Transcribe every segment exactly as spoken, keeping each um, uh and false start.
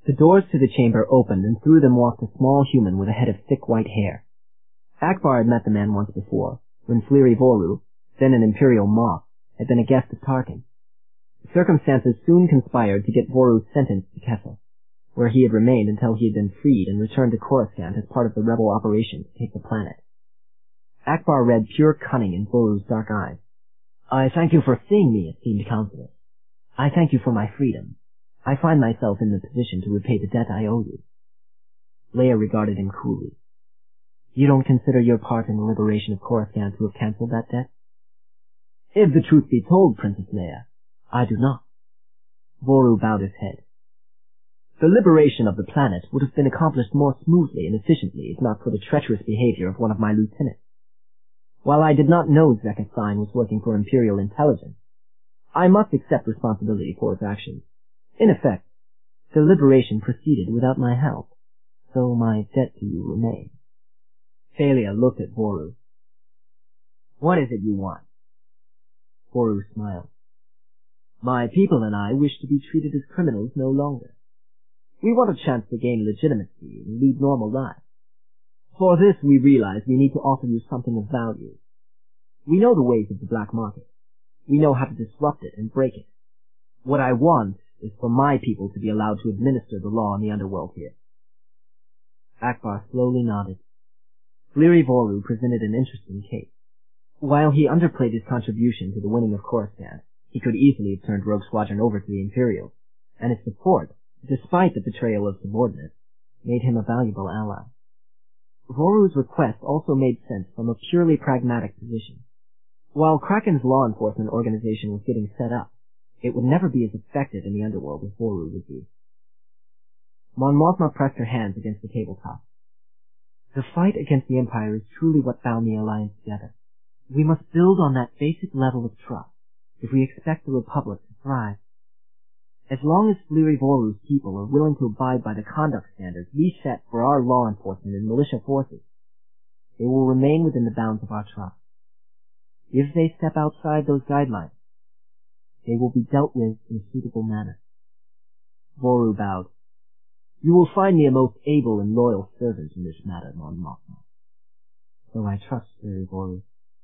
The doors to the chamber opened, and through them walked a small human with a head of thick white hair. Akbar had met the man once before, when Fliri Voru, then an imperial moth, had been a guest of Tarkin. Circumstances soon conspired to get Voru sentenced to Kessel, where he had remained until he had been freed and returned to Coruscant as part of the rebel operation to take the planet. Akbar read pure cunning in Voru's dark eyes. "I thank you for seeing me, esteemed counselor. I thank you for my freedom. I find myself in the position to repay the debt I owe you." Leia regarded him coolly. "You don't consider your part in the liberation of Coruscant to have cancelled that debt?" "If the truth be told, Princess Leia, I do not." Voru bowed his head. "The liberation of the planet would have been accomplished more smoothly and efficiently if not for the treacherous behavior of one of my lieutenants. While I did not know Zekka Sign was working for Imperial intelligence, I must accept responsibility for his actions. In effect, the liberation proceeded without my help, so my debt to you remains." Thalia looked at Voru. "What is it you want?" Voru smiled. "My people and I wish to be treated as criminals no longer. We want a chance to gain legitimacy and lead normal lives. For this, we realize we need to offer you something of value. We know the ways of the black market. We know how to disrupt it and break it. What I want is for my people to be allowed to administer the law in the underworld here." Akbar slowly nodded. Fliri Voru presented an interesting case. While he underplayed his contribution to the winning of Coruscant, he could easily have turned Rogue Squadron over to the Imperials, and his support, despite the betrayal of subordinates, made him a valuable ally. Voru's request also made sense from a purely pragmatic position. While Kraken's law enforcement organization was getting set up, it would never be as effective in the underworld as Voru would be. Mon Mothma pressed her hands against the tabletop. "The fight against the Empire is truly what bound the Alliance together. We must build on that basic level of trust if we expect the Republic to thrive. As long as Fliri Voru's people are willing to abide by the conduct standards we set for our law enforcement and militia forces, they will remain within the bounds of our trust. If they step outside those guidelines, they will be dealt with in a suitable manner." Voru bowed. "You will find me a most able and loyal servant in this matter, Mon Mothma." "So I trust, Fliri Voru."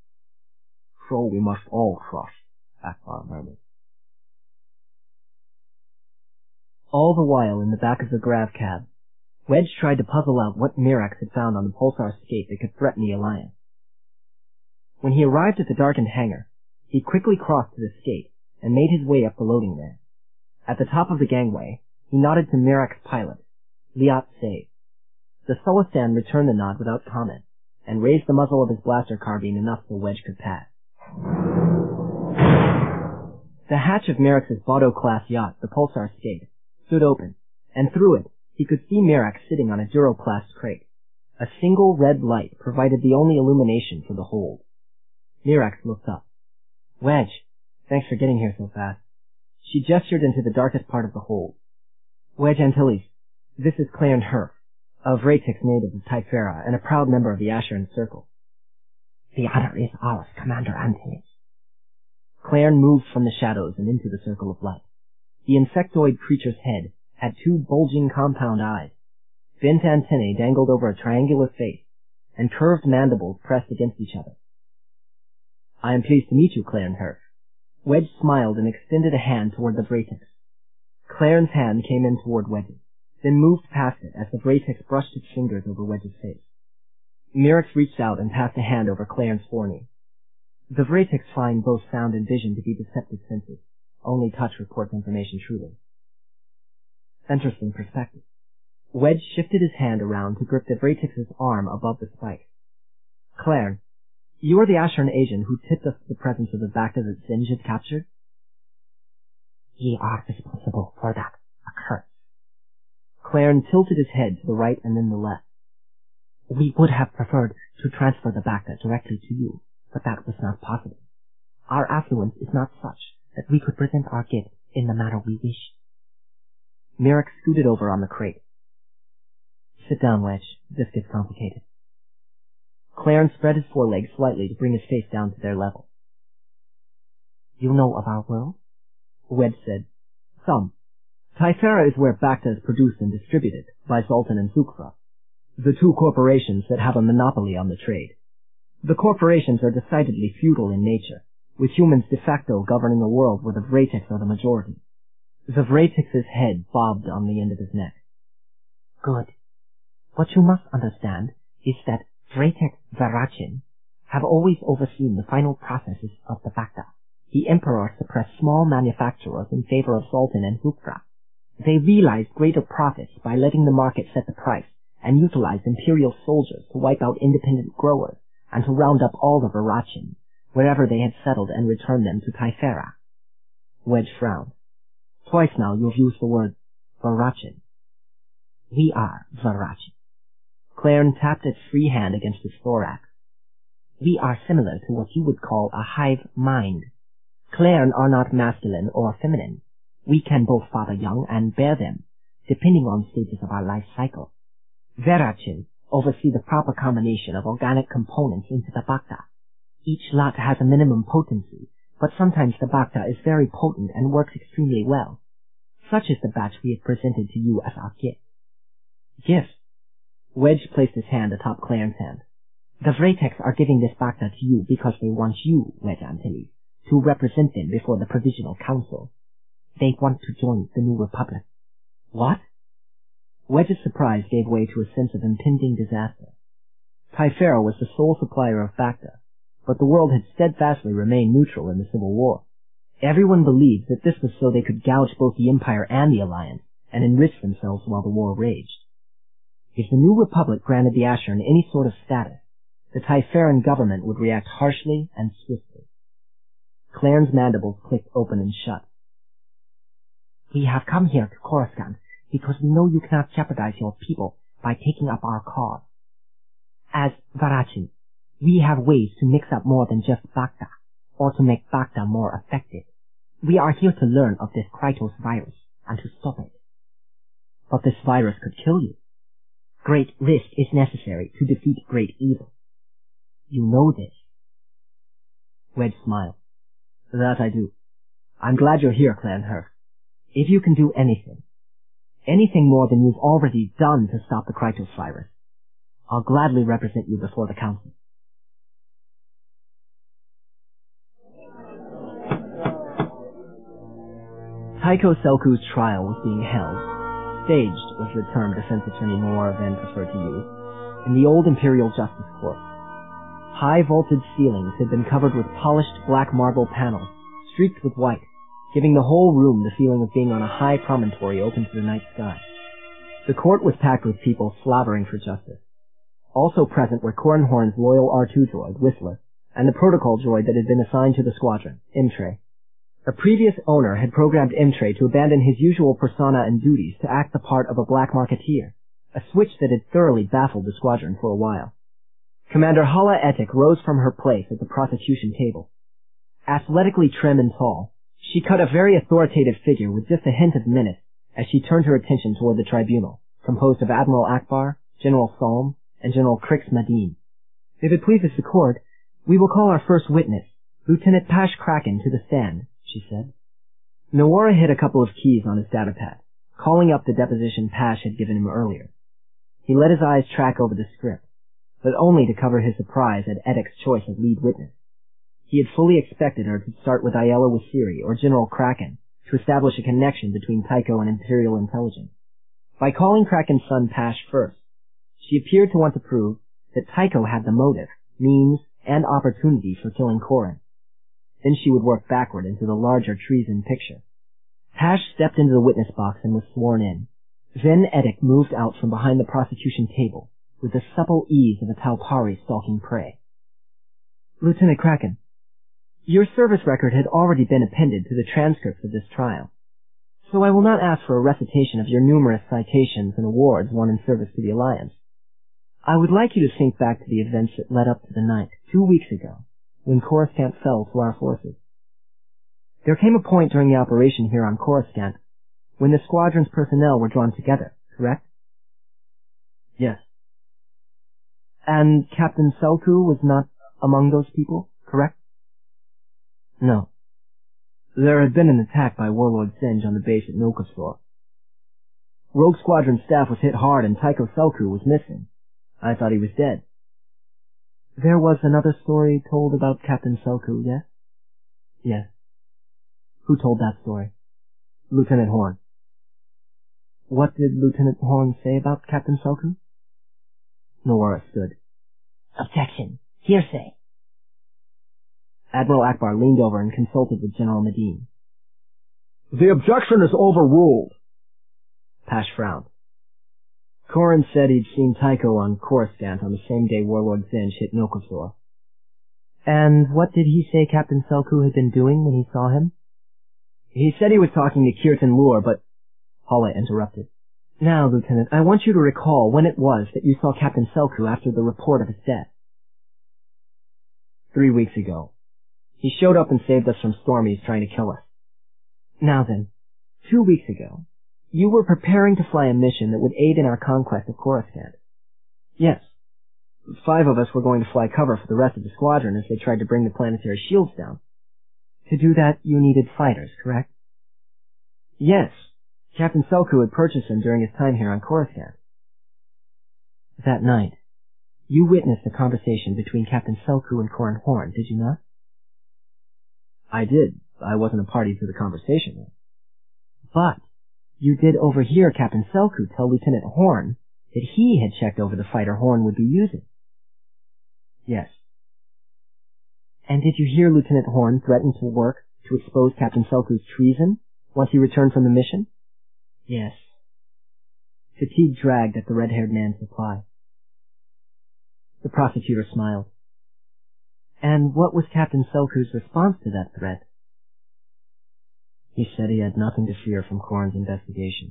"So we must all trust," Akbar murmured. All the while, in the back of the grav cab, Wedge tried to puzzle out what Mirax had found on the Pulsar skate that could threaten the Alliance. When he arrived at the darkened hangar, he quickly crossed to the skate and made his way up the loading ramp. At the top of the gangway, he nodded to Mirax's pilot, Liat Save. The Sullustan returned the nod without comment, and raised the muzzle of his blaster carbine enough so Wedge could pass. The hatch of Mirax's Bado-class yacht, the Pulsar skate, stood open, and through it he could see Mirax sitting on a Duroplast crate. A single red light provided the only illumination for the hold. Mirax looked up. "Wedge, thanks for getting here so fast." She gestured into the darkest part of the hold. "Wedge Antilles, this is Clarence Herf, a Vratix native of Typhera and a proud member of the Asheran Circle." "The honor is ours, Commander Antilles." Clarence moved from the shadows and into the circle of light. The insectoid creature's head had two bulging compound eyes. Bent antennae dangled over a triangular face, and curved mandibles pressed against each other. "I am pleased to meet you, Clarence Herf." Wedge smiled and extended a hand toward the Vratix. Clarence's hand came in toward Wedge's, then moved past it as the Vratix brushed its fingers over Wedge's face. Mirax reached out and passed a hand over Clarence's foreknee. The Vratix find both sound and vision to be deceptive senses. Only touch reports information truly. Interesting perspective. Wedge shifted his hand around to grip the Vratix's arm above the spike. "Clarence, you are the Asheran agent who tipped us to the presence of the Bacta that Zinj had captured?" "Ye are responsible for that occurrence." Clarence tilted his head to the right and then the left. "We would have preferred to transfer the Bacta directly to you, but that was not possible. Our affluence is not such that we could present our gift in the manner we wish." Mirax scooted over on the crate. "Sit down, Wedge. This gets complicated." Clarence spread his forelegs slightly to bring his face down to their level. "You know of our world?" Wedge said. "Some. Typhera is where Bacta is produced and distributed by Zoltan and Thukra, the two corporations that have a monopoly on the trade. The corporations are decidedly feudal in nature, with humans de facto governing the world where the Vratics are the majority. The Vratics' head bobbed on the end of his neck. Good. What you must understand is that Vratic Varachin have always overseen the final processes of the Bacta. The Emperor suppressed small manufacturers in favor of Zoltan and Thukra. They realized greater profits by letting the market set the price and utilized imperial soldiers to wipe out independent growers and to round up all the Varachin, wherever they had settled, and return them to Typhera. Wedge frowned. Twice now you've used the word Varachin. We are Varachin. Clarn tapped its free hand against his thorax. We are similar to what you would call a hive mind. Clarn are not masculine or feminine. We can both father young and bear them, depending on stages of our life cycle. Varachin oversee the proper combination of organic components into the Bacta. Each lot has a minimum potency, but sometimes the Bacta is very potent and works extremely well. Such is the batch we have presented to you as our gift. Gift? Wedge placed his hand atop Clarn's hand. The Vratics are giving this Bacta to you because they want you, Wedge Antilles, to represent them before the Provisional Council. They want to join the New Republic. What? Wedge's surprise gave way to a sense of impending disaster. Typhera was the sole supplier of Bacta, but the world had steadfastly remained neutral in the Civil War. Everyone believed that this was so they could gouge both the Empire and the Alliance, and enrich themselves while the war raged. If the New Republic granted the Asheran any sort of status, the Typheran government would react harshly and swiftly. Clarn's mandibles clicked open and shut. We have come here to Coruscant because we know you cannot jeopardize your people by taking up our cause. As Varachin, we have ways to mix up more than just Bacta, or to make Bacta more effective. We are here to learn of this Krytos virus and to stop it. But this virus could kill you. Great risk is necessary to defeat great evil. You know this. Wedge smiled. That I do. I'm glad you're here, Clan Hurst. If you can do anything, anything more than you've already done to stop the Krytos virus, I'll gladly represent you before the Council. Tycho Selku's trial was being held. Staged was the term defense attorney Noir then preferred to use, in the old Imperial Justice Court. High vaulted ceilings had been covered with polished black marble panels, streaked with white, giving the whole room the feeling of being on a high promontory open to the night sky. The court was packed with people slavering for justice. Also present were Corran Horn's loyal R two droid, Whistler, and the protocol droid that had been assigned to the squadron, Imtre. A previous owner had programmed Imtre to abandon his usual persona and duties to act the part of a black marketeer, a switch that had thoroughly baffled the squadron for a while. Commander Hala Etik rose from her place at the prosecution table. Athletically trim and tall, she cut a very authoritative figure with just a hint of menace as she turned her attention toward the tribunal, composed of Admiral Akbar, General Salm, and General Krix Madin. If it pleases the court, we will call our first witness, Lieutenant Pash Kraken, to the stand, she said. Nawara hit a couple of keys on his datapad, calling up the deposition Pash had given him earlier. He let his eyes track over the script, but only to cover his surprise at Etik's choice of lead witness. He had fully expected her to start with Ayala Wasiri or General Kraken to establish a connection between Tycho and Imperial intelligence. By calling Kraken's son Pash first, she appeared to want to prove that Tycho had the motive, means, and opportunity for killing Corran. Then she would work backward into the larger treason picture. Pash stepped into the witness box and was sworn in. Then Etik moved out from behind the prosecution table with the supple ease of a Taupari stalking prey. Lieutenant Kraken, your service record had already been appended to the transcripts of this trial, so I will not ask for a recitation of your numerous citations and awards won in service to the Alliance. I would like you to think back to the events that led up to the night, two weeks ago, when Coruscant fell to our forces. There came a point during the operation here on Coruscant when the squadron's personnel were drawn together, correct? Yes. And Captain Selku was not among those people, correct? No. There had been an attack by Warlord Singe on the base at Nokosor, Rogue Squadron staff was hit hard and Tycho Selku was missing. I thought he was dead. There was another story told about Captain Selku, yes? Yes. Who told that story? Lieutenant Horn. What did Lieutenant Horn say about Captain Selku? Nora stood. Objection. Hearsay. Admiral Akbar leaned over and consulted with General Medine. The objection is overruled. Pash frowned. Korin said he'd seen Tycho on Coruscant on the same day Warlord Zinj hit Nokosor. And what did he say Captain Selku had been doing when he saw him? He said he was talking to Kirtan Lur, but... Hala interrupted. Now, Lieutenant, I want you to recall when it was that you saw Captain Selku after the report of his death. Three weeks ago. He showed up and saved us from Stormies trying to kill us. Now then, two weeks ago, you were preparing to fly a mission that would aid in our conquest of Coruscant. Yes. Five of us were going to fly cover for the rest of the squadron as they tried to bring the planetary shields down. To do that, you needed fighters, correct? Yes. Captain Selku had purchased them during his time here on Coruscant. That night, you witnessed a conversation between Captain Selku and Korin Horn, did you not? I did. I wasn't a party to the conversation. But you did overhear Captain Selku tell Lieutenant Horn that he had checked over the fighter Horn would be using. Yes. And did you hear Lieutenant Horn threaten to work to expose Captain Selku's treason once he returned from the mission? Yes. Fatigue dragged at the red-haired man's reply. The prosecutor smiled. And what was Captain Selku's response to that threat? He said he had nothing to fear from Korin's investigation.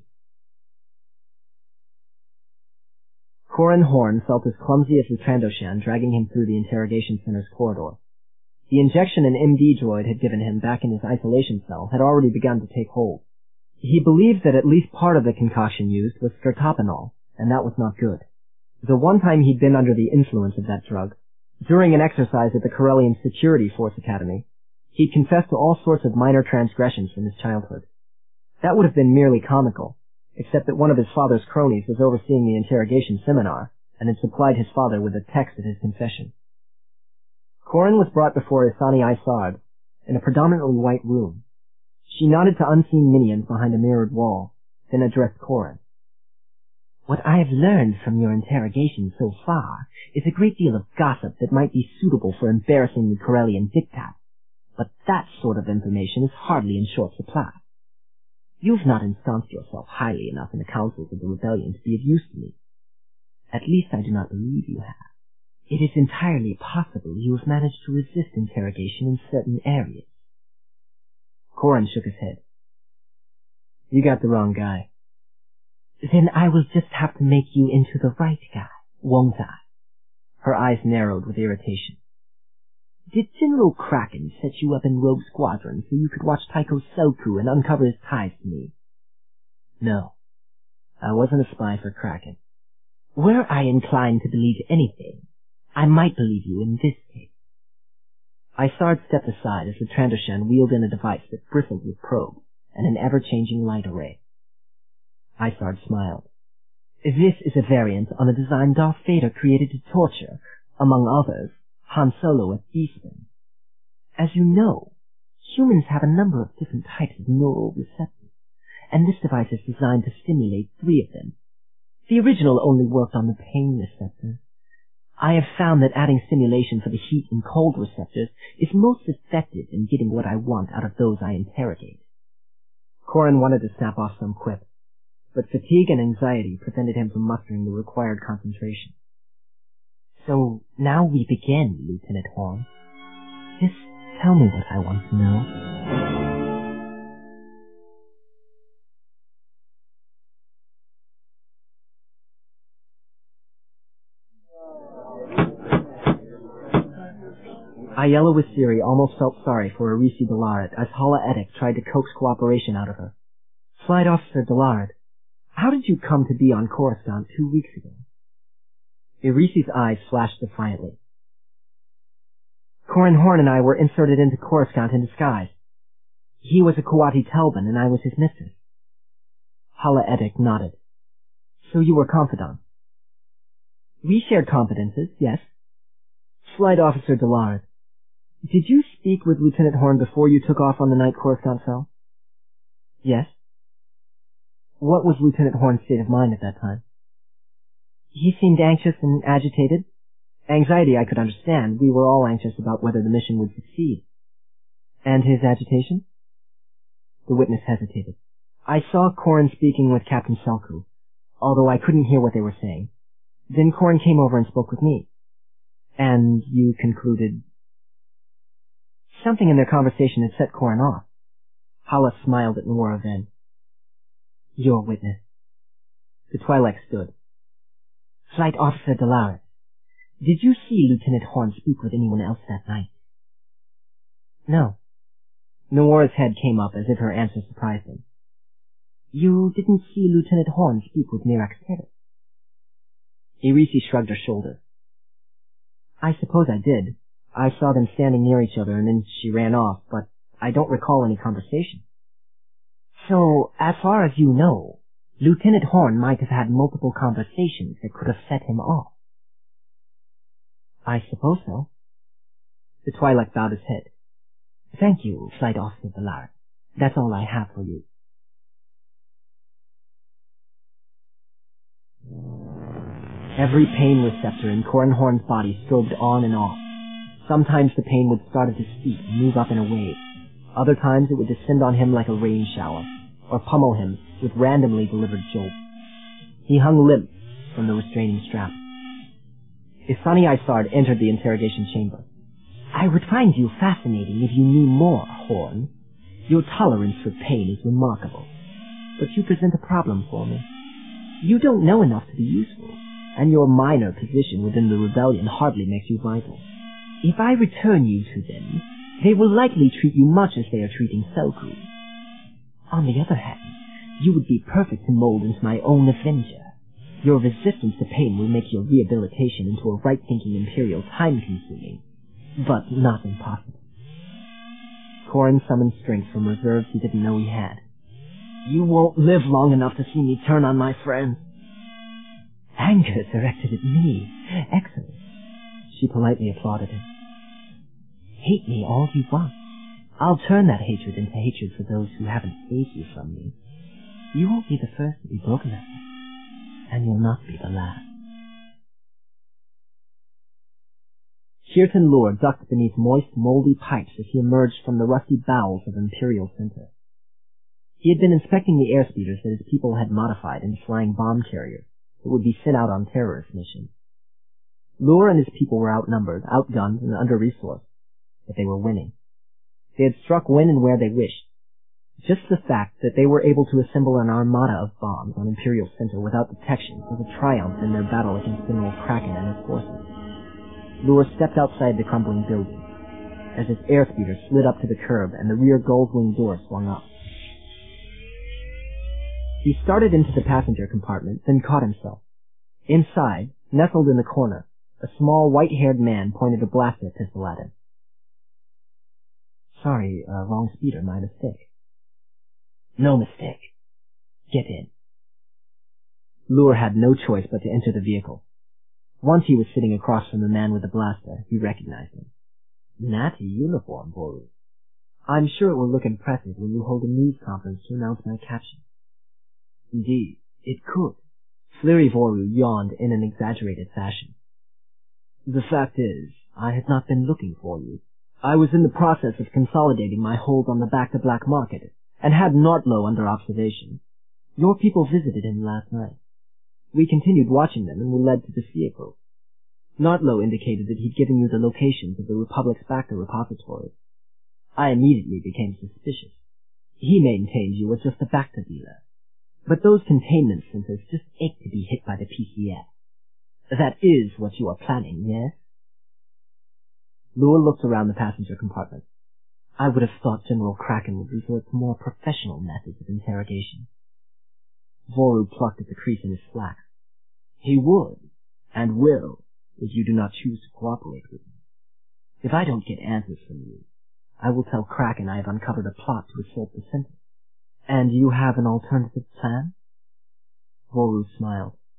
Korin Horn felt as clumsy as the Trandoshan dragging him through the interrogation center's corridor. The injection an M D droid had given him back in his isolation cell had already begun to take hold. He believed that at least part of the concoction used was stirtopanol, and that was not good. The one time he'd been under the influence of that drug, during an exercise at the Corellian Security Force Academy, he'd confessed to all sorts of minor transgressions from his childhood. That would have been merely comical, except that one of his father's cronies was overseeing the interrogation seminar, and had supplied his father with the text of his confession. Korin was brought before Isani Isard in a predominantly white room. She nodded to unseen minions behind a mirrored wall, then addressed Korin. What I have learned from your interrogation so far is a great deal of gossip that might be suitable for embarrassing the Corellian diktat, but that sort of information is hardly in short supply. You've not ensconced yourself highly enough in the councils of the rebellion to be of use to me. At least I do not believe you have. It is entirely possible you have managed to resist interrogation in certain areas. Korin shook his head. You got the wrong guy. Then I will just have to make you into the right guy, won't I? Her eyes narrowed with irritation. Did General Kraken set you up in Rogue Squadron so you could watch Tycho Selku and uncover his ties to me? No. I wasn't a spy for Kraken. Were I inclined to believe anything, I might believe you in this case. Isard stepped aside as the Trandoshan wheeled in a device that bristled with probes and an ever-changing light array. Isard smiled. This is a variant on a design Darth Vader created to torture, among others, Han Solo at Beeston. As you know, humans have a number of different types of neural receptors, and this device is designed to stimulate three of them. The original only worked on the pain receptor. I have found that adding stimulation for the heat and cold receptors is most effective in getting what I want out of those I interrogate. Korin wanted to snap off some quip, but fatigue and anxiety prevented him from mustering the required concentration. So now we begin, Lieutenant Horn. Just tell me what I want to know. Ayala Wasiri almost felt sorry for Irisi Delarid as Hala Edek tried to coax cooperation out of her. Flight Officer Delarid, how did you come to be on Coruscant two weeks ago? Irisi's eyes flashed defiantly. Korin Horn and I were inserted into Coruscant in disguise. He was a Kuwati Telban and I was his mistress. Hala Edek nodded. So you were confidants. We shared confidences, yes. Flight Officer Delaret, did you speak with Lieutenant Horn before you took off on the night Coruscant fell? Yes. What was Lieutenant Horn's state of mind at that time? He seemed anxious and agitated. Anxiety I could understand. We were all anxious about whether the mission would succeed. And his agitation? The witness hesitated. I saw Corrin speaking with Captain Selku, although I couldn't hear what they were saying. Then Corrin came over and spoke with me. And you concluded... Something in their conversation had set Corrin off. Hala smiled at Noura then. Your witness. The Twi'lek stood. Flight Officer Delaret, did you see Lieutenant Horn speak with anyone else that night? No. Noura's head came up as if her answer surprised him. You didn't see Lieutenant Horn speak with Mirax Tiris? Irisi shrugged her shoulders. I suppose I did. I saw them standing near each other and then she ran off, but I don't recall any conversation. So, as far as you know, Lieutenant Horn might have had multiple conversations that could have set him off. I suppose so. The Twi'lek bowed his head. Thank you, Flight Officer Delaret. That's all I have for you. Every pain receptor in Corrin Horn's body strobed on and off. Sometimes the pain would start at his feet and move up in a wave. Other times it would descend on him like a rain shower, or pummel him with randomly delivered jolts. He hung limp from the restraining strap. Isani Isard entered the interrogation chamber. I would find you fascinating if you knew more, Horn. Your tolerance for pain is remarkable. But you present a problem for me. You don't know enough to be useful, and your minor position within the rebellion hardly makes you vital. If I return you to them, they will likely treat you much as they are treating Selku. On the other hand, you would be perfect to mold into my own Avenger. Your resistance to pain will make your rehabilitation into a right-thinking Imperial time-consuming, but not impossible. Corrin summoned strength from reserves he didn't know he had. You won't live long enough to see me turn on my friends. Anger directed at me. Excellent. She politely applauded him. Hate me all you want. I'll turn that hatred into hatred for those who haven't saved you from me. You won't be the first to be broken at me, and you'll not be the last. Shirton Lur ducked beneath moist, moldy pipes as he emerged from the rusty bowels of Imperial Center. He had been inspecting the airspeeders that his people had modified into flying bomb carriers that would be sent out on terrorist missions. Lur and his people were outnumbered, outgunned, and under-resourced, but they were winning. They had struck when and where they wished. Just the fact that they were able to assemble an armada of bombs on Imperial Center without detection was a triumph in their battle against General Kraken and his forces. Lur stepped outside the crumbling building as his airspeeder slid up to the curb and the rear Goldwing door swung up. He started into the passenger compartment, then caught himself. Inside, nestled in the corner, a small white-haired man pointed a blaster pistol at him. Sorry, uh, wrong speeder, my mistake. No mistake. Get in. Lur had no choice but to enter the vehicle. Once he was sitting across from the man with the blaster, he recognized him. Natty uniform, Voru. I'm sure it will look impressive when you hold a news conference to announce my capture. Indeed, it could. Fliri Voru yawned in an exaggerated fashion. The fact is, I had not been looking for you. I was in the process of consolidating my hold on the back-to-black market, and had Nordlow under observation. Your people visited him last night. We continued watching them and were led to this vehicle. Nordlow indicated that he'd given you the locations of the Republic's Bacta repositories. I immediately became suspicious. He maintained you were just a Bacta dealer. But those containment centers just ached to be hit by the P C S. That is what you are planning, yes? Lur looked around the passenger compartment. I would have thought General Kraken would resort to more professional methods of interrogation. Voru plucked at the crease in his slacks. He would, and will, if you do not choose to cooperate with me. If I don't get answers from you, I will tell Kraken I have uncovered a plot to assault the center. And you have an alternative plan? Voru smiled.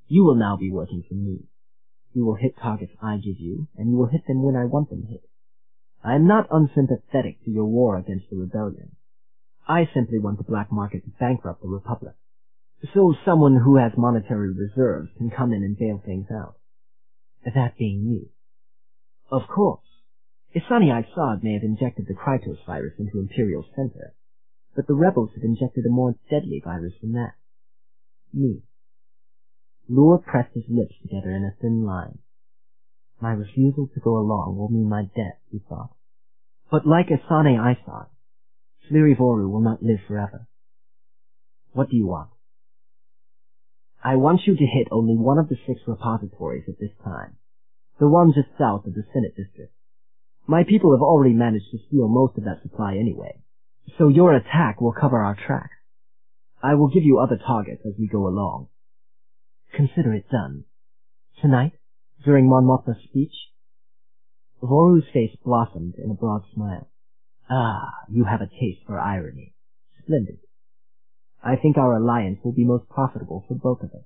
You will now be working for me. You will hit targets I give you, and you will hit them when I want them hit. I am not unsympathetic to your war against the rebellion. I simply want the black market to bankrupt the Republic, so someone who has monetary reserves can come in and bail things out. That being you. Of course, Isani Isad may have injected the Krytos virus into Imperial Center, but the rebels have injected a more deadly virus than that. Me. Lure pressed his lips together in a thin line. My refusal to go along will mean my death, he thought. But like Isani Isad, Slirivoru will not live forever. What do you want? I want you to hit only one of the six repositories at this time, the one just south of the Senate District. My people have already managed to steal most of that supply anyway, so your attack will cover our tracks. I will give you other targets as we go along. Consider it done. Tonight, during Mon Mothma's speech? Voru's face blossomed in a broad smile. Ah, you have a taste for irony. Splendid. I think our alliance will be most profitable for both of us.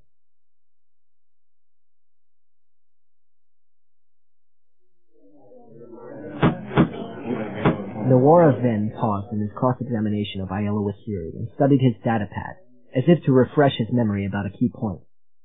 Nawara then paused in his cross-examination of Aiello Wasiri and studied his datapad, as if to refresh his memory about a key point.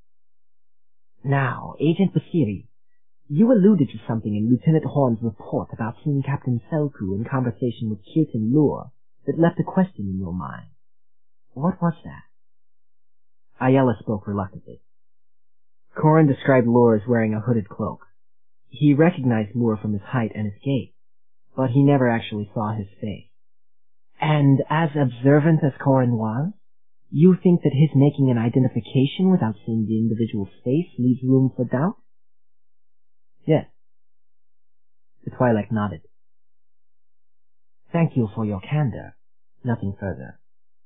Now, Agent Wasiri, you alluded to something in Lieutenant Horn's report about seeing Captain Selku in conversation with Kirtan Lure that left a question in your mind. What was that? Aiella spoke reluctantly. Corin described Lure as wearing a hooded cloak. He recognized Lure from his height and his gait, but he never actually saw his face. And as observant as Corin was, you think that his making an identification without seeing the individual's face leaves room for doubt? Yes. The Twi'lek nodded. Thank you for your candor. Nothing further.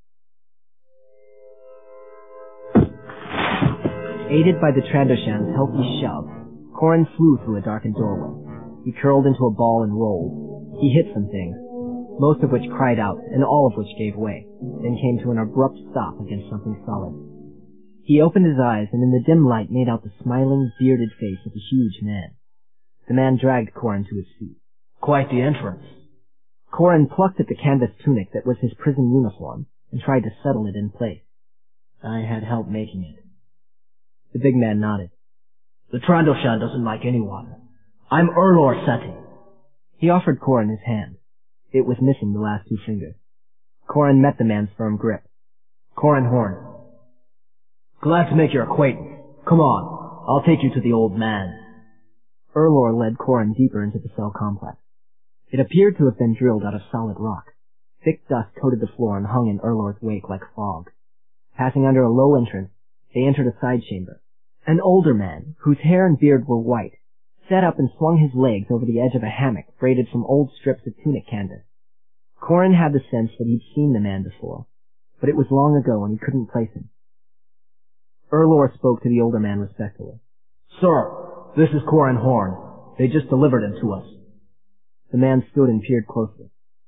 Aided by the Trandoshan's healthy shove, Corin flew through a darkened doorway. He curled into a ball and rolled. He hit some things, most of which cried out, and all of which gave way, then came to an abrupt stop against something solid. He opened his eyes, and in the dim light made out the smiling, bearded face of a huge man. The man dragged Corin to his feet. Quite the entrance. Corin plucked at the canvas tunic that was his prison uniform, and tried to settle it in place. I had help making it. The big man nodded. The Trandoshan doesn't like anyone. I'm Erlor Seti. He offered Corin his hand. It was missing the last two fingers. Corin met the man's firm grip. Corin Horn. Glad to make your acquaintance. Come on, I'll take you to the old man. Erlor led Corin deeper into the cell complex. It appeared to have been drilled out of solid rock. Thick dust coated the floor and hung in Erlor's wake like fog. Passing under a low entrance, they entered a side chamber. An older man, whose hair and beard were white, sat up and swung his legs over the edge of a hammock braided from old strips of tunic canvas. Corin had the sense that he'd seen the man before, but it was long ago and he couldn't place him. Erlor spoke to the older man respectfully. Sir, this is Corin Horn. They just delivered him to us. The man stood and peered closely.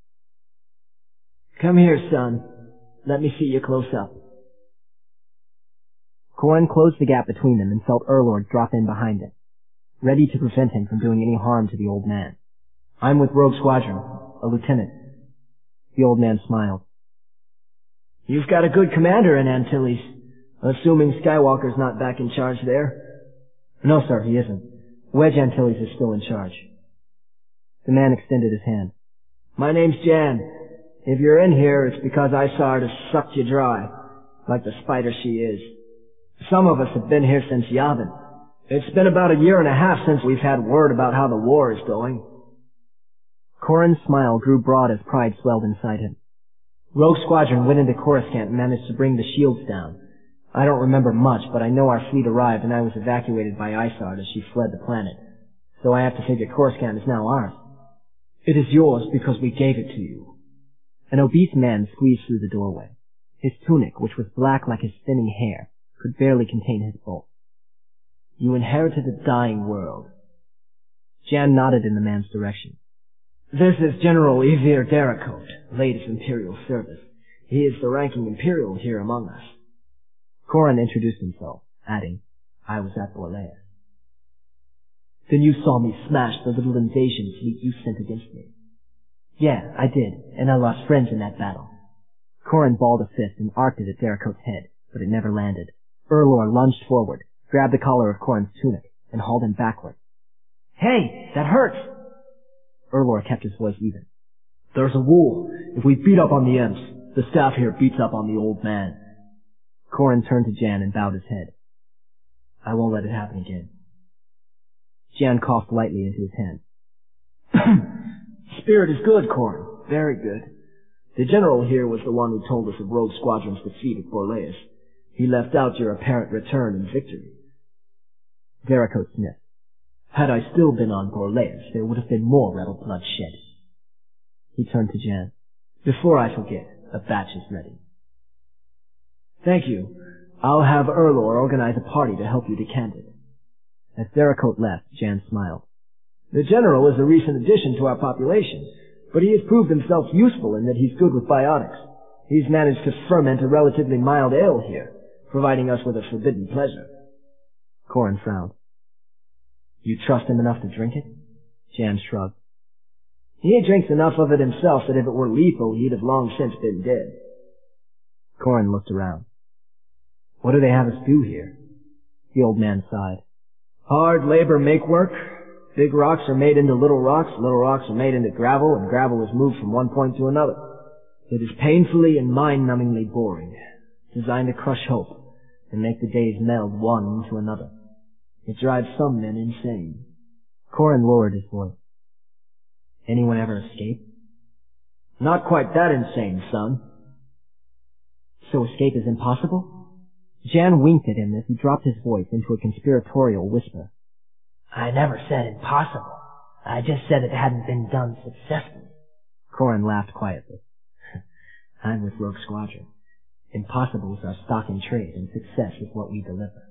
Come here, son. Let me see you close up. Corin closed the gap between them and felt Erlor drop in behind him, ready to prevent him from doing any harm to the old man. I'm with Rogue Squadron, a lieutenant. The old man smiled. You've got a good commander in Antilles, assuming Skywalker's not back in charge there. No, sir, he isn't. Wedge Antilles is still in charge. The man extended his hand. My name's Jan. If you're in here, it's because Isard has sucked you dry, like the spider she is. Some of us have been here since Yavin. It's been about a year and a half since we've had word about how the war is going. Corin's smile grew broad as pride swelled inside him. Rogue Squadron went into Coruscant and managed to bring the shields down. I don't remember much, but I know our fleet arrived and I was evacuated by Isard as she fled the planet. So I have to figure Coruscant is now ours. It is yours because we gave it to you. An obese man squeezed through the doorway. His tunic, which was black like his thinning hair, could barely contain his bulk. You inherited a dying world. Jan nodded in the man's direction. This is General Evir Derakot, latest Imperial service. He is the ranking Imperial here among us. Corin introduced himself, adding, I was at Borleas. Then you saw me smash the little invasion fleet you sent against me. Yeah, I did, and I lost friends in that battle. Corin balled a fist and arced it at Derricote's head, but it never landed. Erlor lunged forward, grabbed the collar of Corin's tunic, and hauled him backward. Hey, that hurts! Erlor kept his voice even. There's a rule. If we beat up on the imps, the staff here beats up on the old man. Corin turned to Jan and bowed his head. I won't let it happen again. Jan coughed lightly into his hand. Spirit is good, Corin. Very good. The general here was the one who told us of Rogue Squadron's defeat at Borleas. He left out your apparent return and victory. Derricote sniffed. Had I still been on Borleas, there would have been more rebel blood shed. He turned to Jan. Before I forget, a batch is ready. Thank you. I'll have Erlor organize a party to help you decant it. As Derricote left, Jan smiled. The general is a recent addition to our population, but he has proved himself useful in that he's good with biotics. He's managed to ferment a relatively mild ale here, providing us with a forbidden pleasure. Corin frowned. You trust him enough to drink it? Jan shrugged. He drinks enough of it himself that if it were lethal, he'd have long since been dead. Corin looked around. What do they have us do here? The old man sighed. Hard labor make work. Big rocks are made into little rocks, little rocks are made into gravel, and gravel is moved from one point to another. It is painfully and mind-numbingly boring, designed to crush hope and make the days meld one into another. It drives some men insane. Corin lowered his voice. Anyone ever escape? Not quite that insane, son. So escape is impossible? Jan winked at him as he dropped his voice into a conspiratorial whisper. I never said impossible. I just said it hadn't been done successfully. Corin laughed quietly. I'm with Rogue Squadron. Impossible is our stock in trade, and success is what we deliver.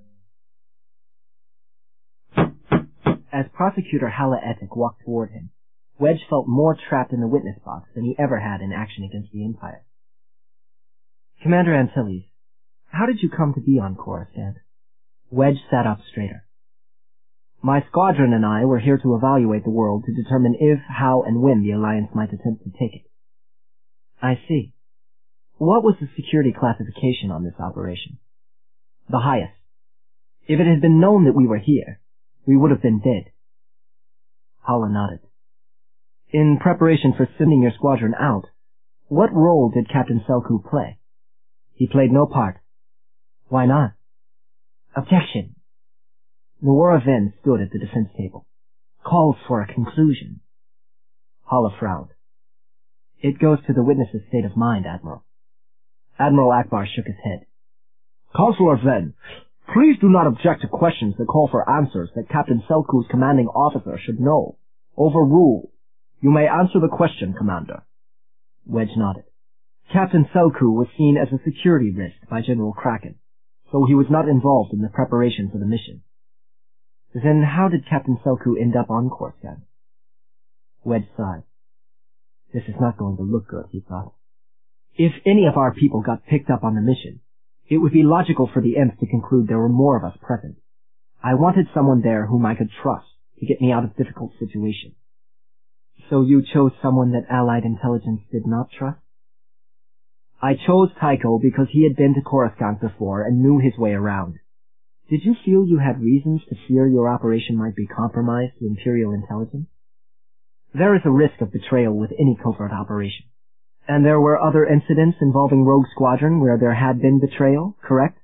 As Prosecutor Hala Etik walked toward him, Wedge felt more trapped in the witness box than he ever had in action against the Empire. Commander Antilles, how did you come to be on Coruscant? Wedge sat up straighter. My squadron and I were here to evaluate the world to determine if, how, and when the Alliance might attempt to take it. I see. What was the security classification on this operation? The highest. If it had been known that we were here, we would have been dead. Hala nodded. In preparation for sending your squadron out, what role did Captain Selku play? He played no part. Why not? Objection. Nuora Ven stood at the defense table. Calls for a conclusion. Hala frowned. It goes to the witness's state of mind, Admiral. Admiral Akbar shook his head. Counselor Ven, please do not object to questions that call for answers that Captain Selku's commanding officer should know. Overrule. You may answer the question, Commander. Wedge nodded. Captain Selku was seen as a security risk by General Kraken, so he was not involved in the preparation for the mission. Then how did Captain Selku end up on Coruscant? Wedge sighed. This is not going to look good, he thought. If any of our people got picked up on the mission, it would be logical for the imps to conclude there were more of us present. I wanted someone there whom I could trust to get me out of difficult situations. So you chose someone that Allied intelligence did not trust? I chose Tycho because he had been to Coruscant before and knew his way around. Did you feel you had reasons to fear your operation might be compromised to Imperial intelligence? There is a risk of betrayal with any covert operation. And there were other incidents involving Rogue Squadron where there had been betrayal, correct?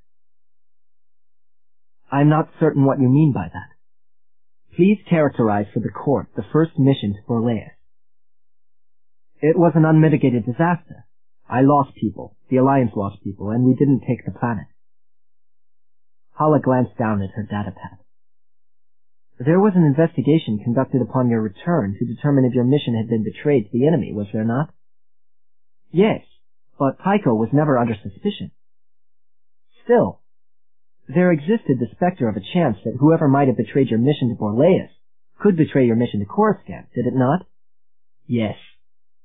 I'm not certain what you mean by that. Please characterize for the court the first mission to Borleas. It was an unmitigated disaster. I lost people, the Alliance lost people, and we didn't take the planet. Hala glanced down at her datapad. There was an investigation conducted upon your return to determine if your mission had been betrayed to the enemy, was there not? Yes, but Tycho was never under suspicion. Still, there existed the specter of a chance that whoever might have betrayed your mission to Borleas could betray your mission to Coruscant, did it not? Yes.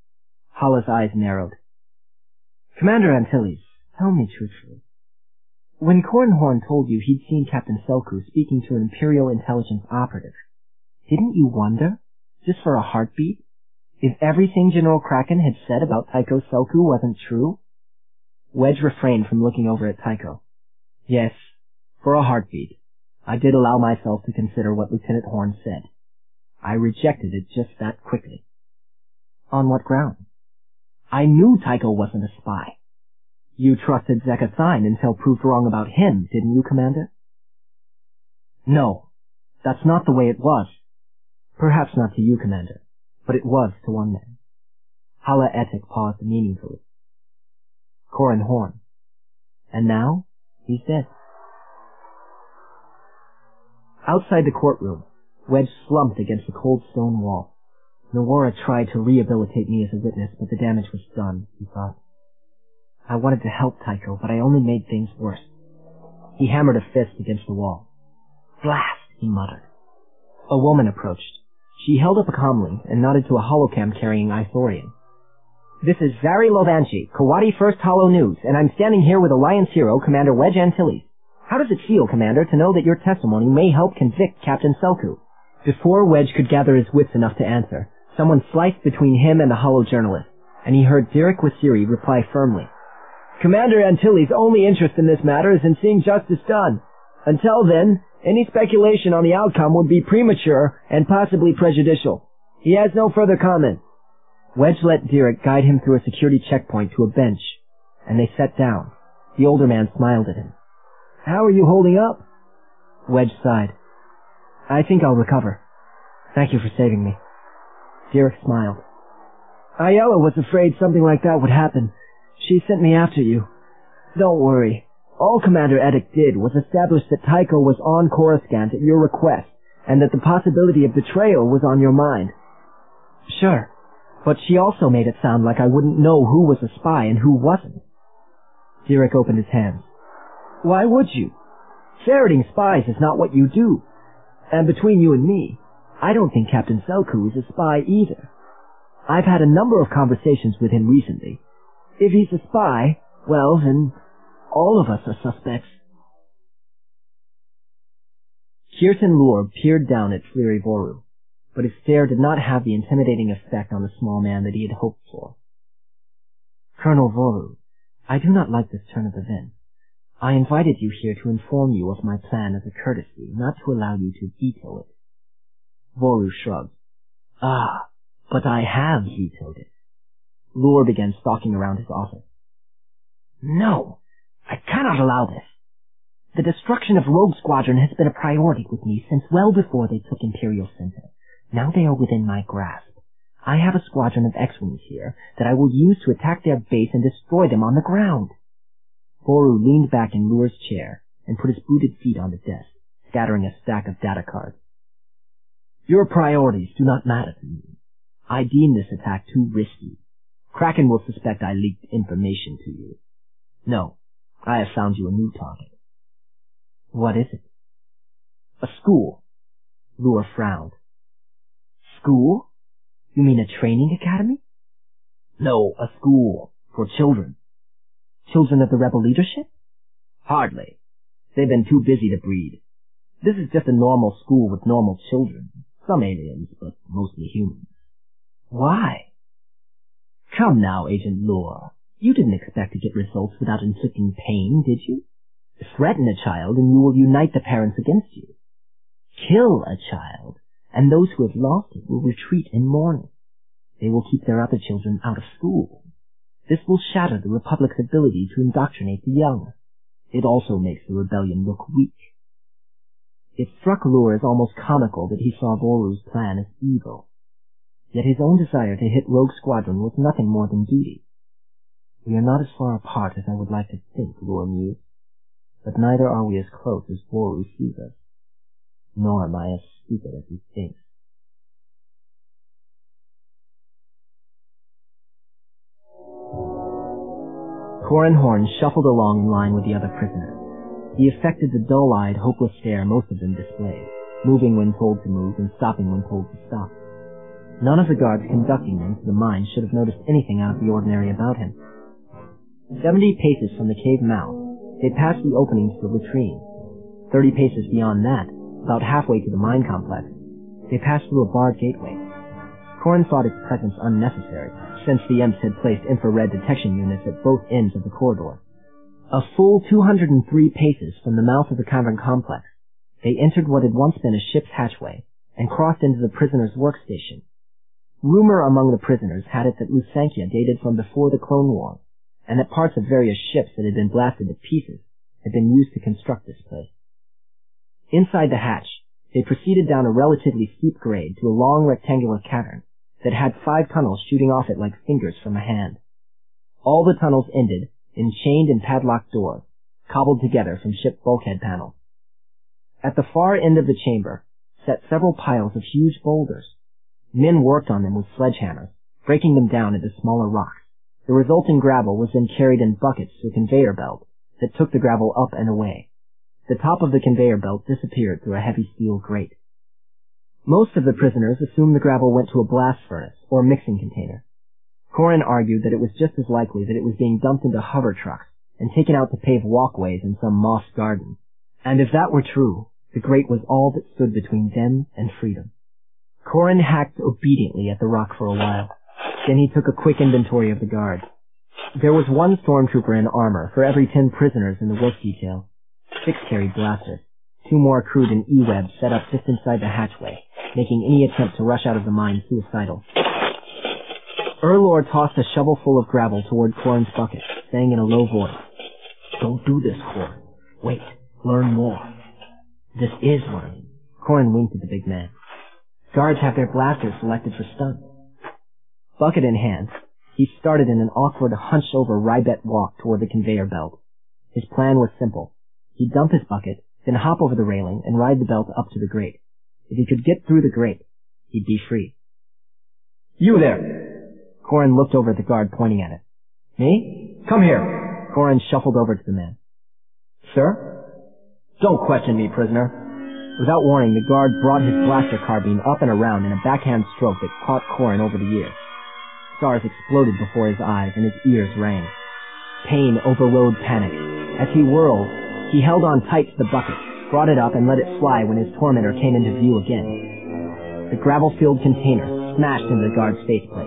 Hala's eyes narrowed. Commander Antilles, tell me truthfully. When Cornhorn told you he'd seen Captain Selku speaking to an Imperial intelligence operative, didn't you wonder, just for a heartbeat, if everything General Kraken had said about Tycho Selku wasn't true? Wedge refrained from looking over at Tycho. Yes, for a heartbeat, I did allow myself to consider what Lieutenant Horn said. I rejected it just that quickly. On what ground? I knew Tycho wasn't a spy. You trusted Zekka Thine until proved wrong about him, didn't you, Commander? No, that's not the way it was. Perhaps not to you, Commander, but it was to one man. Hala Etik paused meaningfully. Corran Horn. And now, he's dead. Outside the courtroom, Wedge slumped against the cold stone wall. Nawara tried to rehabilitate me as a witness, but the damage was done, he thought. I wanted to help Tycho, but I only made things worse. He hammered a fist against the wall. Blast, he muttered. A woman approached. She held up a comlink and nodded to a holocam carrying Ithorian. This is Zari Lovanchi, Kawadi First Hollow News, and I'm standing here with Alliance hero, Commander Wedge Antilles. How does it feel, Commander, to know that your testimony may help convict Captain Selku? Before Wedge could gather his wits enough to answer, someone sliced between him and the hollow journalist, and he heard Dirk Wasiri reply firmly. Commander Antilles' only interest in this matter is in seeing justice done. Until then, any speculation on the outcome would be premature and possibly prejudicial. He has no further comment. Wedge let Dirk guide him through a security checkpoint to a bench, and they sat down. The older man smiled at him. How are you holding up? Wedge sighed. I think I'll recover. Thank you for saving me. Dirk smiled. Ayala was afraid something like that would happen. She sent me after you. Don't worry. All Commander Etik did was establish that Tycho was on Coruscant at your request, and that the possibility of betrayal was on your mind. Sure, but she also made it sound like I wouldn't know who was a spy and who wasn't. Dirk opened his hands. Why would you? Ferreting spies is not what you do. And between you and me, I don't think Captain Selku is a spy either. I've had a number of conversations with him recently. If he's a spy, well, then all of us are suspects. Kirtan Lure peered down at Fleary Voru, but his stare did not have the intimidating effect on the small man that he had hoped for. Colonel Voru, I do not like this turn of events. I invited you here to inform you of my plan as a courtesy, not to allow you to veto it. Voru shrugged. Ah, but I have vetoed it. Lure began stalking around his office. No, I cannot allow this. The destruction of Rogue Squadron has been a priority with me since well before they took Imperial Center. Now they are within my grasp. I have a squadron of X-Wings here that I will use to attack their base and destroy them on the ground. Voru leaned back in Lure's chair and put his booted feet on the desk, scattering a stack of data cards. Your priorities do not matter to me. I deem this attack too risky. Kraken will suspect I leaked information to you. No, I have found you a new target. What is it? A school. Lure frowned. School? You mean a training academy? No, a school. For children. Children of the rebel leadership? Hardly. They've been too busy to breed. This is just a normal school with normal children. Some aliens, but mostly humans. Why? Come now, Agent Lure. You didn't expect to get results without inflicting pain, did you? Threaten a child and you will unite the parents against you. Kill a child, and those who have lost it will retreat in mourning. They will keep their other children out of school. This will shatter the Republic's ability to indoctrinate the young. It also makes the rebellion look weak. It struck Lure as almost comical that he saw Voru's plan as evil. Yet his own desire to hit Rogue Squadron was nothing more than duty. We are not as far apart as I would like to think, Lure mused, but neither are we as close as Voru sees us. Nor am I as stupid as he thinks. Corran Horn shuffled along in line with the other prisoners. He affected the dull-eyed, hopeless stare most of them displayed, moving when told to move and stopping when told to stop. None of the guards conducting them to the mine should have noticed anything out of the ordinary about him. Seventy paces from the cave mouth, They passed the opening to the latrine. Thirty paces beyond that, about halfway to the mine complex, they passed through a barred gateway. Corin thought its presence unnecessary, since the imps had placed infrared detection units at both ends of the corridor. A full two hundred three paces from the mouth of the cavern complex, they entered what had once been a ship's hatchway and crossed into the prisoners' workstation. Rumor among the prisoners had it that Lusankya dated from before the Clone War, and that parts of various ships that had been blasted to pieces had been used to construct this place. Inside the hatch, they proceeded down a relatively steep grade to a long rectangular cavern that had five tunnels shooting off it like fingers from a hand. All the tunnels ended in chained and padlocked doors, cobbled together from ship bulkhead panels. At the far end of the chamber sat several piles of huge boulders. Men worked on them with sledgehammers, breaking them down into smaller rocks. The resulting gravel was then carried in buckets to a conveyor belt that took the gravel up and away. The top of the conveyor belt disappeared through a heavy steel grate. Most of the prisoners assumed the gravel went to a blast furnace or mixing container. Corin argued that it was just as likely that it was being dumped into hover trucks and taken out to pave walkways in some moss garden. And if that were true, the grate was all that stood between them and freedom. Corin hacked obediently at the rock for a while. Then he took a quick inventory of the guards. There was one stormtrooper in armor for every ten prisoners in the work detail. Six carried blasters. Two more crewed an E-web set up just inside the hatchway, making any attempt to rush out of the mine suicidal. Erlor tossed a shovel full of gravel toward Corin's bucket, saying in a low voice, "Don't do this, Corin. Wait, learn more." "This is learning." Corin winked at the big man. "Guards have their blasters selected for stunts." Bucket in hand, he started in an awkward, hunched-over ribet walk toward the conveyor belt. His plan was simple. He'd dump his bucket, then hop over the railing and ride the belt up to the grate. If he could get through the grate, he'd be free. "You there!" Corin looked over at the guard, pointing at it. "Me? Come here." Corin shuffled over to the man. "Sir?" "Don't question me, prisoner." Without warning, the guard brought his blaster carbine up and around in a backhand stroke that caught Corin over the ear. Stars exploded before his eyes and his ears rang. Pain overrode panic. As he whirled, he held on tight to the bucket, brought it up and let it fly when his tormentor came into view again. The gravel-filled container smashed into the guard's faceplate.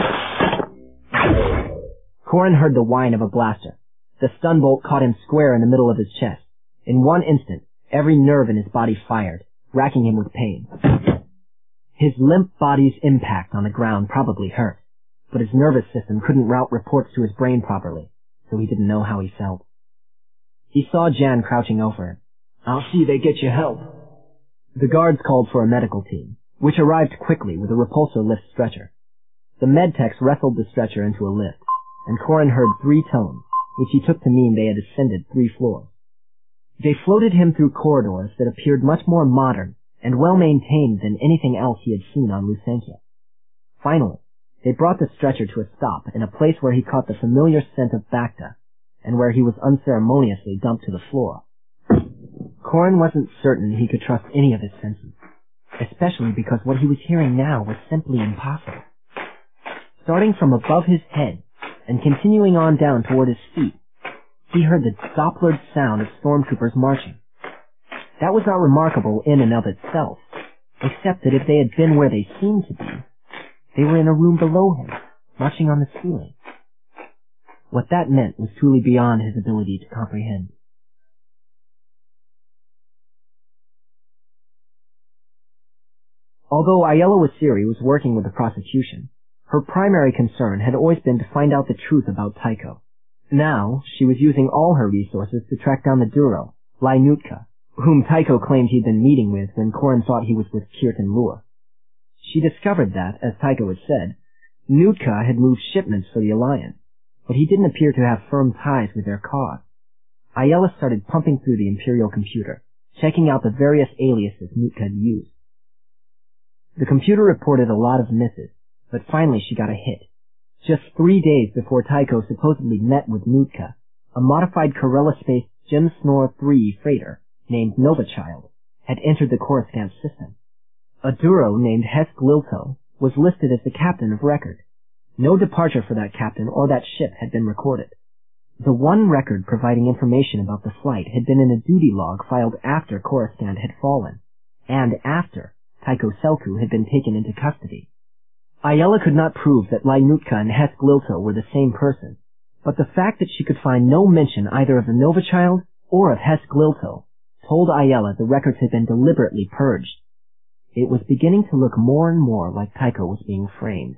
Corin heard the whine of a blaster. The stun bolt caught him square in the middle of his chest. In one instant, every nerve in his body fired, racking him with pain. His limp body's impact on the ground probably hurt, but his nervous system couldn't route reports to his brain properly, so he didn't know how he felt. He saw Jan crouching over him. "I'll see they get you help." The guards called for a medical team, which arrived quickly with a repulsor lift stretcher. The medtechs wrestled the stretcher into a lift, and Corin heard three tones, which he took to mean they had ascended three floors. They floated him through corridors that appeared much more modern and well-maintained than anything else he had seen on Lusankya. Finally, they brought the stretcher to a stop in a place where he caught the familiar scent of Bacta, and where he was unceremoniously dumped to the floor. Corin wasn't certain he could trust any of his senses, especially because what he was hearing now was simply impossible. Starting from above his head and continuing on down toward his feet, he heard the Dopplered sound of stormtroopers marching. That was not remarkable in and of itself, except that if they had been where they seemed to be, they were in a room below him, marching on the ceiling. What that meant was truly beyond his ability to comprehend. Although Aayla Wasiri was working with the prosecution, her primary concern had always been to find out the truth about Tycho. Now, she was using all her resources to track down the Duro, Lai Nutka, whom Tycho claimed he'd been meeting with when Corin thought he was with Kirtan Lur. She discovered that, as Tycho had said, Nutka had moved shipments for the Alliance, but he didn't appear to have firm ties with their cause. Aayla started pumping through the Imperial computer, checking out the various aliases Nutka had used. The computer reported a lot of misses, but finally she got a hit. Just three days before Tycho supposedly met with Nutka, a modified Corella-spaced Gem Snore three freighter named Novachild had entered the Coruscant system. A Duro named Hesk Lilto was listed as the captain of record. No departure for that captain or that ship had been recorded. The one record providing information about the flight had been in a duty log filed after Coruscant had fallen, and after Tycho Selku had been taken into custody. Ayala could not prove that Lainutka and Hess Glilto were the same person, but the fact that she could find no mention either of the Nova Child or of Hess Glilto told Ayala the records had been deliberately purged. It was beginning to look more and more like Tycho was being framed.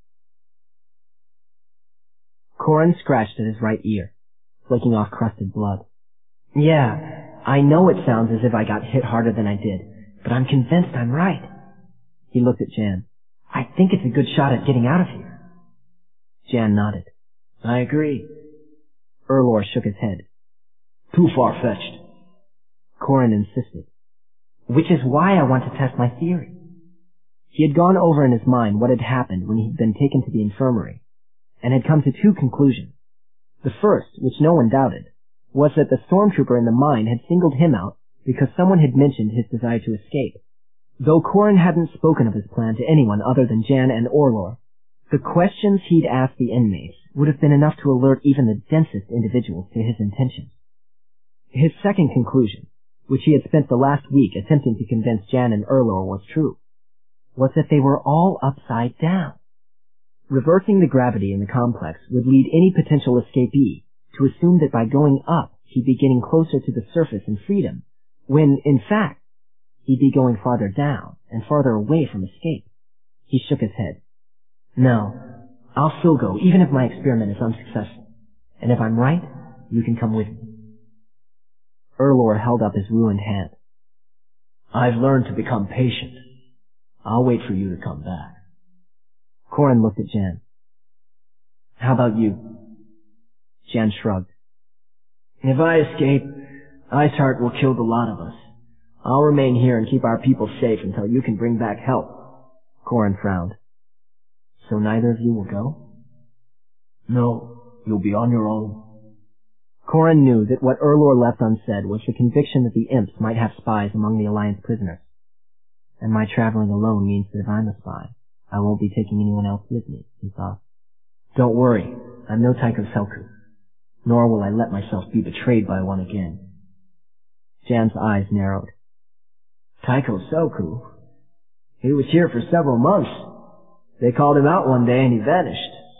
Corin scratched at his right ear, flicking off crusted blood. Yeah, I know it sounds as if I got hit harder than I did, but I'm convinced I'm right. He looked at Jan. I think it's a good shot at getting out of here. Jan nodded. I agree. Erlor shook his head. Too far-fetched. Corin insisted. Which is why I want to test my theory. He had gone over in his mind what had happened when he had been taken to the infirmary, and had come to two conclusions. The first, which no one doubted, was that the stormtrooper in the mine had singled him out because someone had mentioned his desire to escape. Though Corin hadn't spoken of his plan to anyone other than Jan and Orlor, the questions he'd asked the inmates would have been enough to alert even the densest individuals to his intentions. His second conclusion, which he had spent the last week attempting to convince Jan and Erlor was true, was that they were all upside down. Reversing the gravity in the complex would lead any potential escapee to assume that by going up he'd be getting closer to the surface and freedom, when, in fact, he'd be going farther down and farther away from escape. He shook his head. No, I'll still go, even if my experiment is unsuccessful. And if I'm right, you can come with me. Erlor held up his ruined hand. I've learned to become patient. I'll wait for you to come back. Corin looked at Jan. How about you? Jan shrugged. If I escape, Iceheart will kill the lot of us. I'll remain here and keep our people safe until you can bring back help. Corin frowned. So neither of you will go? No, you'll be on your own. Corin knew that what Erlor left unsaid was the conviction that the imps might have spies among the Alliance prisoners. And my traveling alone means that if I'm a spy, I won't be taking anyone else with me, he thought. Don't worry, I'm no Tycho Selku, nor will I let myself be betrayed by one again. Jan's eyes narrowed. Tycho Selku? He was here for several months. They called him out one day and he vanished.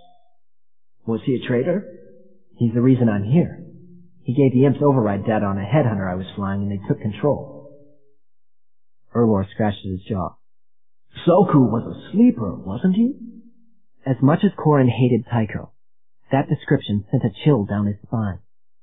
Was he a traitor? He's the reason I'm here. He gave the imps override data on a headhunter I was flying and they took control. Erlor scratched at his jaw. Selku was a sleeper, wasn't he? As much as Corin hated Tycho, that description sent a chill down his spine.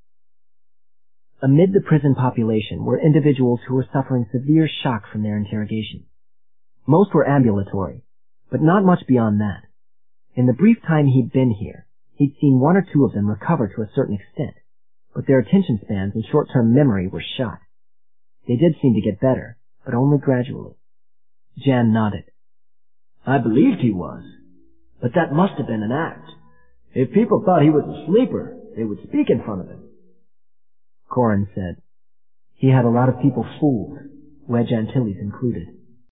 Amid the prison population were individuals who were suffering severe shock from their interrogation. Most were ambulatory, but not much beyond that. In the brief time he'd been here, he'd seen one or two of them recover to a certain extent, but their attention spans and short-term memory were shot. They did seem to get better, but only gradually. Jan nodded. I believed he was, but that must have been an act. If people thought he was a sleeper, they would speak in front of him. Corin said, he had a lot of people fooled, Wedge Antilles included.